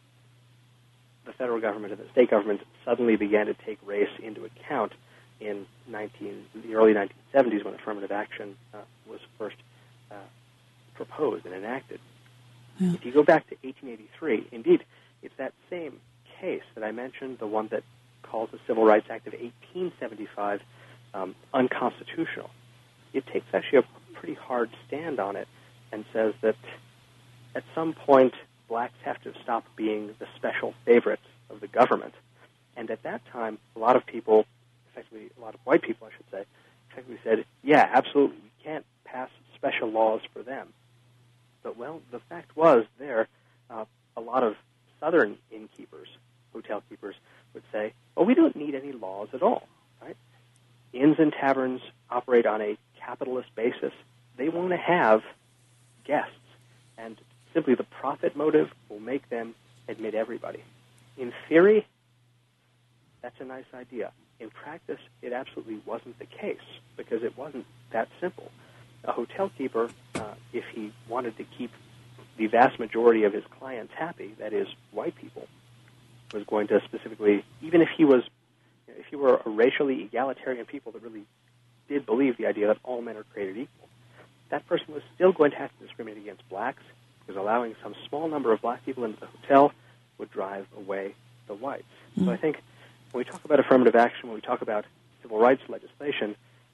the federal government and the state government suddenly began to take race into account in nineteen, the early nineteen seventies when affirmative action uh, was first uh, proposed and enacted. Yeah. If you go back to eighteen eighty-three, indeed, it's that same case that I mentioned, the one that calls the Civil Rights Act of eighteen seventy-five um, unconstitutional. It takes actually a pretty hard stand on it and says that at some point blacks have to stop being the special favorites of the government. And at that time, a lot of people, effectively a lot of white people, I should say, effectively said, yeah, absolutely, we can't pass special laws for them. But, well, the fact was there, uh, a lot of southern innkeepers, hotel keepers, would say, well, we don't need any laws at all, right? Inns and taverns operate on a capitalist basis. They want to have guests, and simply the profit motive will make them admit everybody. In theory, that's a nice idea. In practice, it absolutely wasn't the case because it wasn't that simple. A hotel keeper, uh, if he wanted to keep the vast majority of his clients happy, that is, white people, was going to specifically, even if he was, if he were a racially egalitarian people that really did believe the idea that all men are created equal, that person was still going to have to discriminate against blacks because allowing some small number of black people into the hotel would drive away the whites. Mm-hmm. So I think when we talk about affirmative action, when we talk about civil rights legislation,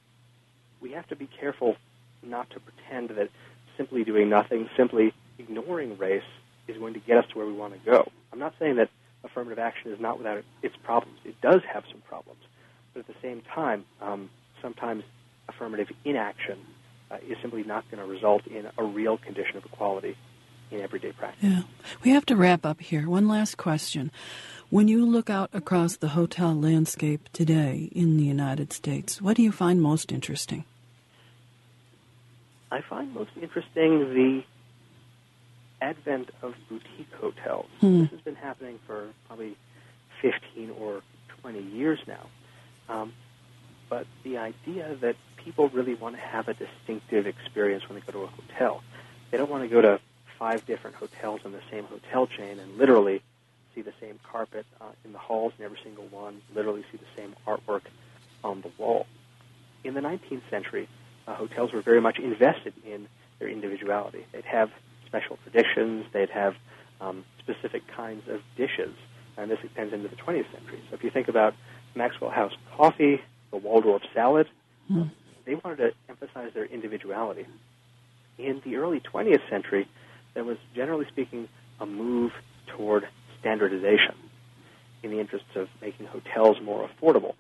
we have to be careful not to pretend that simply doing nothing, simply ignoring race is going to get us to where we want to go. I'm not saying that affirmative action is not without its problems. It does have some problems. But at the same time, um, sometimes affirmative inaction uh, is simply not going to result in a real condition of equality in everyday practice. Yeah. We have to wrap up here. One last question. When you look out across the hotel landscape today in the United States, what do you find most interesting? I find most interesting the advent of boutique hotels. Hmm. This has been happening for probably fifteen or twenty years now. Um, but the idea that people really want to have a distinctive experience when they go to a hotel. They don't want to go to five different hotels in the same hotel chain and literally see the same carpet uh, in the halls in every single one, literally see the same artwork on the wall. In the nineteenth century, uh, hotels were very much invested in their individuality. They'd have special traditions, they'd have um, specific kinds of dishes, and this extends into the twentieth century. So if you think about Maxwell House coffee, the Waldorf salad, mm. uh, they wanted to emphasize their individuality. In the early twentieth century, there was, generally speaking, a move toward standardization in the interests of making hotels more affordable.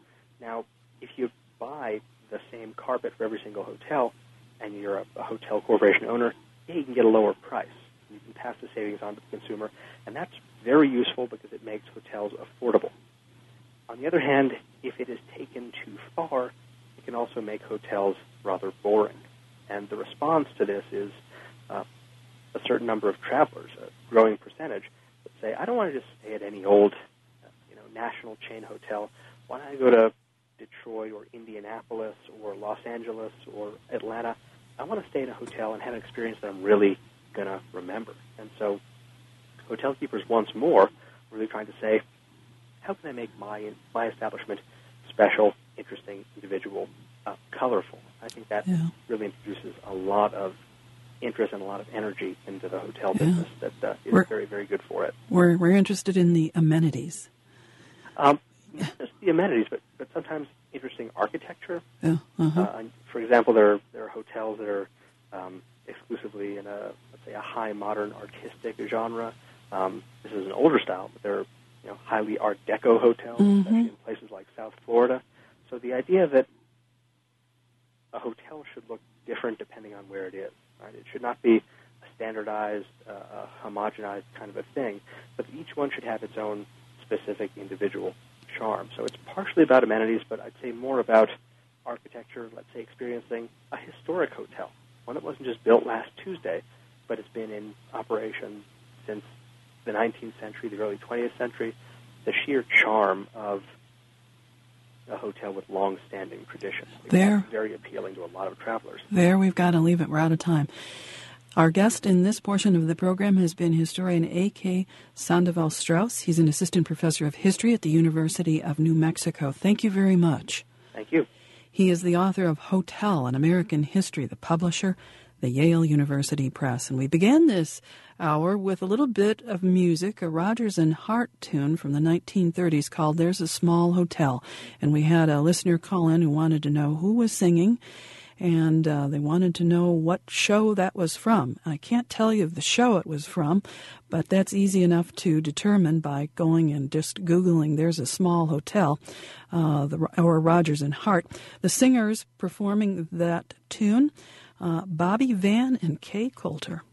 Now, if you buy the same carpet for every single hotel, and you're a, a hotel corporation owner, yeah, you can get a lower price. You can pass the savings on to the consumer, and that's very useful because it makes hotels affordable. On the other hand, if it is taken too far, it can also make hotels rather boring. And the response to this is uh, a certain number of travelers, a growing percentage, that say, I don't want to just stay at any old uh, you know, national chain hotel. Why don't I go to Detroit or Indianapolis or Los Angeles or Atlanta? I want to stay in a hotel and have an experience that I'm really going to remember. And so hotel keepers once more are really trying to say, how can I make my my establishment special, interesting, individual, uh, colorful? I think that yeah. really introduces a lot of interest and a lot of energy into the hotel Yeah. business that uh, is We're- very, very good for it. We're, we're interested in the amenities. Um, not just the amenities, but, but sometimes interesting architecture. Yeah. Uh-huh. Uh, for example, there are, there are hotels that are um, exclusively in a, let's say, a high modern artistic genre. Um, this is an older style, but they're you know highly Art Deco hotels, Mhm. especially in places like South Florida. So the idea that a hotel should look different depending on where it is. Right? It should not be a standardized, uh, a homogenized kind of a thing, but each one should have its own specific individual charm. So it's partially about amenities, but I'd say more about architecture, let's say experiencing a historic hotel, one that wasn't just built last Tuesday, but it's been in operation since the nineteenth century, the early twentieth century. The sheer charm of a hotel with long-standing tradition. I think There. that's very appealing to a lot of travelers. There, we've got to leave it. We're out of time. Our guest in this portion of the program has been historian A K Sandoval Strauss. He's an assistant professor of history at the University of New Mexico. Thank you very much. Thank you. He is the author of Hotel, An American History, the publisher, the Yale University Press. And we began this hour with a little bit of music, a Rodgers and Hart tune from the nineteen thirties called There's a Small Hotel. And we had a listener call in who wanted to know who was singing, and uh, they wanted to know what show that was from. I can't tell you the show it was from, but that's easy enough to determine by going and just Googling There's a Small Hotel, uh, the, or Rodgers and Hart. The singers performing that tune, uh, Bobby Van and Kay Coulter.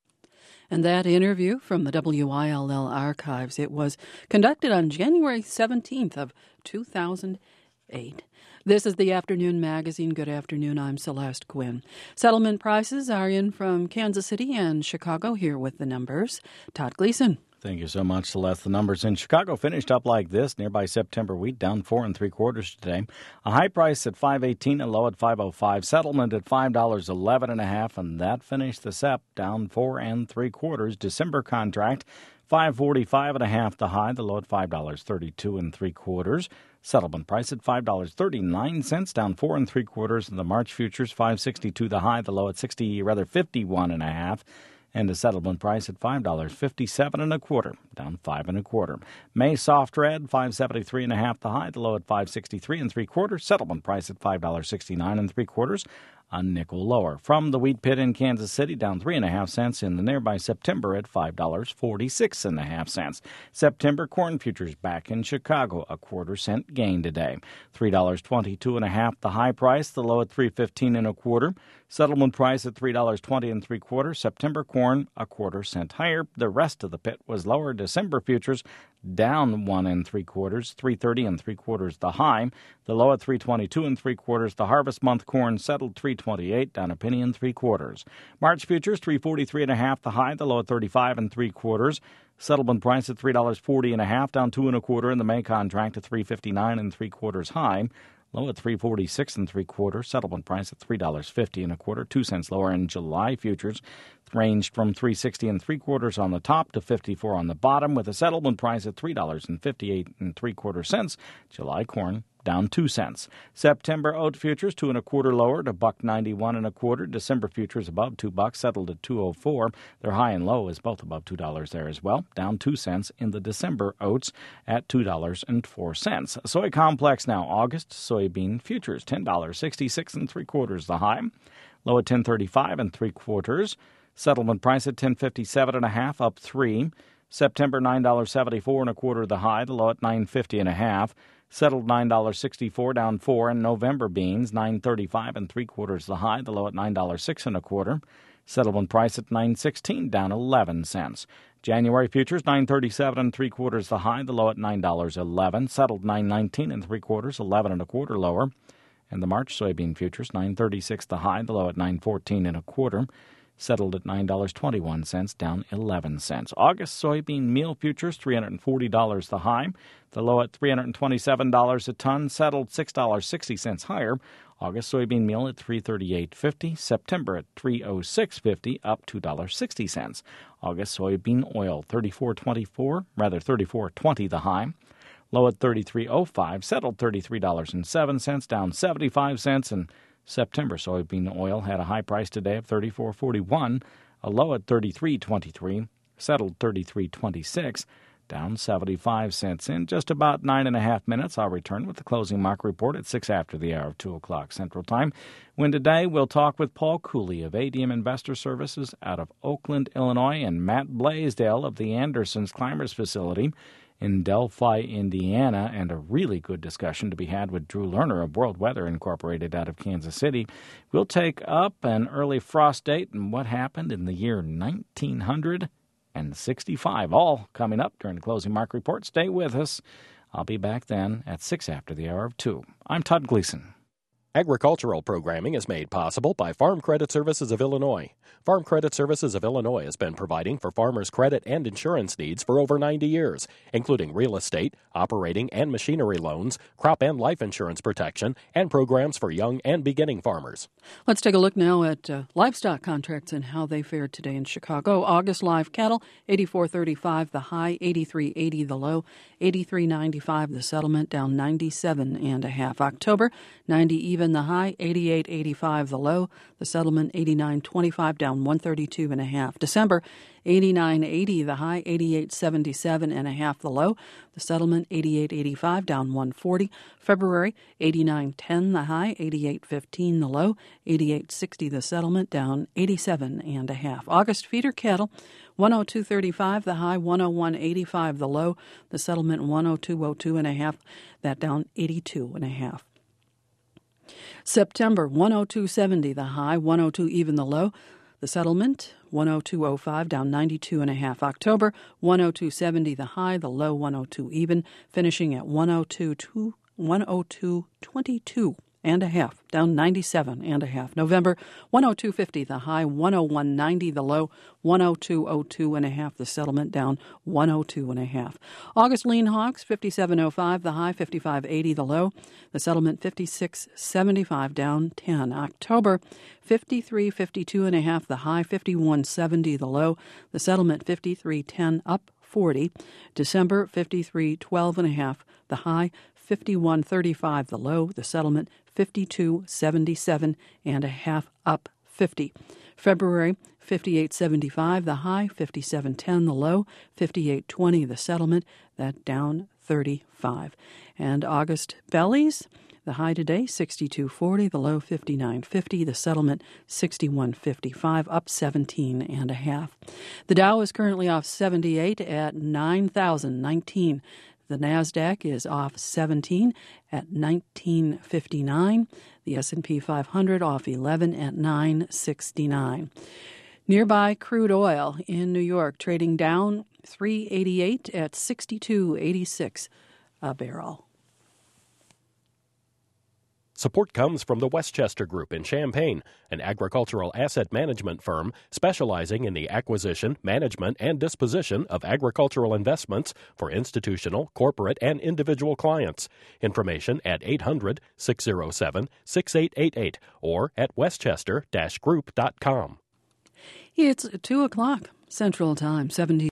And that interview from the W I L L archives, it was conducted on January seventeenth of two thousand eight. This is the Afternoon Magazine. Good afternoon. I'm Celeste Quinn. Settlement prices are in from Kansas City and Chicago. Here with the numbers, Todd Gleason. Thank you so much, Celeste. The numbers in Chicago finished up like this. Nearby September wheat down four and three quarters today. A high price at five eighteen, a low at five oh five. Settlement at five dollars eleven and a half, and that finished the S E P down four and three quarters. December contract five forty-five and a half. The high, the low at five dollars thirty-two and three quarters. Settlement price at five dollars thirty-nine cents, down four and three quarters. And the March futures five sixty-two. The high, the low at sixty, rather fifty-one and a half. And the settlement price at five dollars fifty-seven and a quarter, down five and a quarter. May soft red, five seventy-three and a half. The high, the low at five sixty-three and three quarters. Settlement price at five dollars sixty-nine and three quarters, a nickel lower. From the wheat pit in Kansas City, down three and a half cents in the nearby September at five dollars forty-six and a half cents. September corn futures back in Chicago, a quarter cent gain today. Three dollars twenty-two and a half. The high price, the low at three fifteen and a quarter. Settlement price at three dollars twenty and three quarters. September corn a quarter cent higher. The rest of the pit was lower. December futures down one and three quarters, three thirty and three quarters. The high, the low at three twenty-two and three quarters. The harvest month corn settled three twenty-eight, down a penny and three quarters. March futures three forty-three and a half. The high, the low at thirty-five and three quarters. Settlement price at three dollars forty and a half, down two and a quarter. In the May contract at three fifty-nine and three quarters high. Low at three forty-six and three quarters. Settlement price at three dollars fifty and a quarter, two cents lower. In July futures ranged from three sixty and three quarters on the top to fifty-four on the bottom, with a settlement price at three dollars fifty-eight and three quarter cents. July corn down two cents. September oat futures two and a quarter lower to buck ninety-one and a quarter. December futures above two bucks, settled at two oh four. Their high and low is both above two dollars there as well, down two cents in the December oats at two dollars and four cents. Soy complex now August soybean futures ten dollars sixty-six and three quarters. The high, low at ten thirty-five and three quarters. Settlement price at ten fifty-seven and a half, up three. September nine dollars seventy-four and a quarter. The high, the low at nine fifty and a half. settled nine dollars and sixty-four cents, down four. And November beans, nine thirty-five and three quarters the high, the low at nine dollars and six and a quarter. Settlement price at nine sixteen, down eleven cents. January futures, nine thirty-seven and three quarters the high, the low at nine dollars and eleven. Settled nine nineteen and three quarters, eleven and a quarter lower. And the March soybean futures, nine thirty-six the high, the low at nine fourteen and a quarter. Settled at nine dollars and twenty-one cents, down eleven cents. August soybean meal futures, three hundred forty dollars the high, the low at three hundred twenty-seven dollars a ton. Settled six dollars and sixty cents higher. August soybean meal at three thirty-eight fifty. September at three oh six fifty, up two dollars and sixty cents. August soybean oil, thirty-four twenty-four, rather thirty-four twenty the high. Low at thirty-three oh five. Settled thirty-three dollars and seven cents, down seventy-five cents. And September soybean oil had a high price today of thirty-four forty-one, a low at thirty-three twenty-three, settled thirty-three twenty-six, down seventy-five cents. In just about nine and a half minutes, I'll return with the closing market report at six after the hour of two o'clock Central Time, when today we'll talk with Paul Cooley of A D M Investor Services out of Oakland, Illinois, and Matt Blaisdell of the Andersons Climbers Facility in Delphi, Indiana, and a really good discussion to be had with Drew Lerner of World Weather Incorporated out of Kansas City. We'll take up an early frost date and what happened in the year nineteen sixty-five, all coming up during the closing market report. Stay with us. I'll be back then at six after the hour of two. I'm Todd Gleason. Agricultural programming is made possible by Farm Credit Services of Illinois. Farm Credit Services of Illinois has been providing for farmers' credit and insurance needs for over ninety years, including real estate, operating and machinery loans, crop and life insurance protection, and programs for young and beginning farmers. Let's take a look now at uh, livestock contracts and how they fared today in Chicago. August live cattle, eighty-four thirty-five the high, eighty-three eighty the low, eighty-three ninety-five the settlement, down ninety-seven and a half. October, ninety even the high, eighty-eight eighty-five the low, the settlement eighty-nine twenty-five, down one thirty-two and a half. December, eighty-nine eighty the high, eighty-eight seventy-seven and a half the low, the settlement eighty-eight eighty-five, down one forty. February, eighty-nine ten the high, eighty-eight fifteen the low, eighty-eight sixty the settlement, down eighty-seven and a half. August feeder cattle, one oh two thirty-five the high, one oh one eighty-five the low, the settlement one oh two oh two and a half, that down eighty-two and a half. September, one oh two seventy the high, one oh two even the low, the settlement one oh two oh five, down ninety-two and a half. October, one oh two seventy the high, the low one oh two even, finishing at one oh two twenty-two and a half, down ninety-seven and a half. November, one oh two fifty the high, one oh one ninety the low, one oh two oh two and a half, the settlement, down one oh two and a half. August lean hogs, fifty-seven oh five the high, fifty-five eighty the low, the settlement fifty-six seventy-five, down ten. October, fifty-three fifty-two and a half the high, fifty-one seventy the low, the settlement fifty-three ten, up forty. December, fifty-three twelve and a half the high, fifty-one thirty-five the low, the settlement fifty-two seventy-seven and a half, up fifty. February, fifty-eight seventy-five the high, fifty-seven ten the low, fifty-eight twenty the settlement, that down thirty-five. And August bellies, the high today sixty-two forty, the low fifty-nine fifty, the settlement sixty-one fifty-five, up seventeen and a half. The Dow is currently off seventy-eight at nine thousand nineteen. The NASDAQ is off seventeen at nineteen fifty-nine. The S and P five hundred off eleven at nine sixty-nine. Nearby crude oil in New York trading down three eighty-eight at sixty-two eighty-six a barrel. Support comes from the Westchester Group in Champaign, an agricultural asset management firm specializing in the acquisition, management, and disposition of agricultural investments for institutional, corporate, and individual clients. Information at eight hundred, six oh seven, six eight eight eight or at westchester dash group dot com. It's two o'clock Central Time, seventeen.